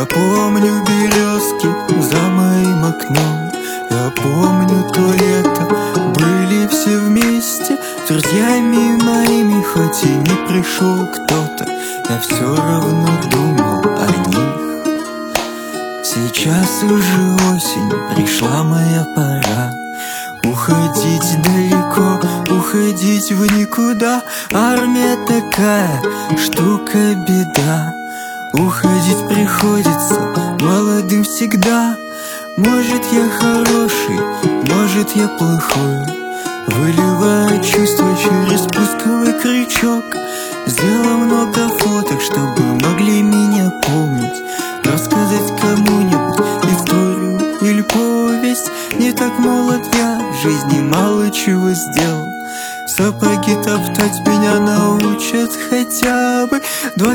Я помню березки за моим окном, я помню то лето, были все вместе с друзьями моими. Хоть и не пришел кто-то, я все равно думал о них. Сейчас уже осень, пришла моя пора уходить далеко, уходить в никуда. Армия такая штука, беда. Уходить приходится молодым всегда. Может, я хороший, может, я плохой, выливаю чувства через спусковой крючок. Сделал много фоток, чтобы могли меня помнить, рассказать кому-нибудь историю или повесть. Не так молод я, в жизни мало чего сделал. Сапоги топтать меня научат хотя бы.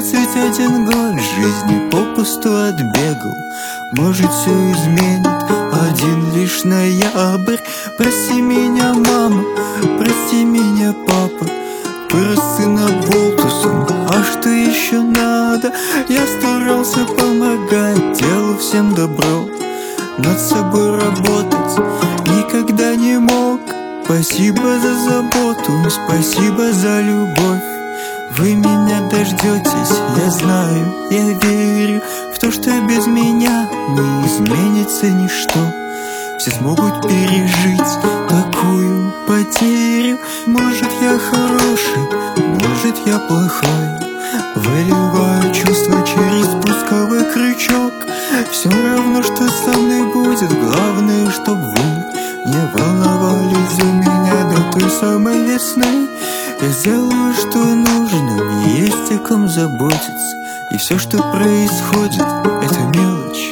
21 год жизни попусту отбегал. Может, все изменит один лишь ноябрь. Прости меня, мама, прости меня, папа. Вырос сын оболтусом, а что еще надо? Я старался помогать, делал всем добро, над собой работать никогда не мог. Спасибо за заботу, спасибо за любовь. Вы меня дождетесь, я знаю, я верю в то, что без меня не изменится ничто. Все смогут пережить такую потерю. Может, я хороший, может, я плохой, выливаю чувства через спусковой крючок. Все равно, что со мной будет, главное, чтоб вы не волновались за меня до той самой весны. Я сделаю, что нужно, мне есть о ком заботиться, и все, что происходит, это мелочь.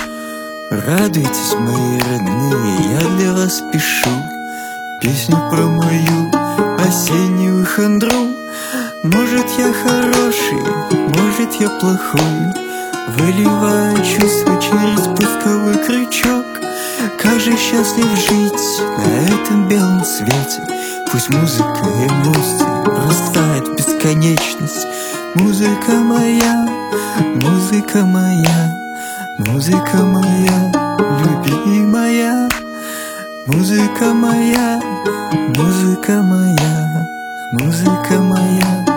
Радуйтесь, мои родные, я для вас пишу песню про мою осеннюю хандру. Может, я хороший, может, я плохой, выливаю чувства через спусковой крючок. Как же счастлив жить на этом белом свете. Пусть музыка эмоций бросает в бесконечность. Музыка моя, музыка моя, музыка моя, любимая. Музыка моя, музыка моя, музыка моя.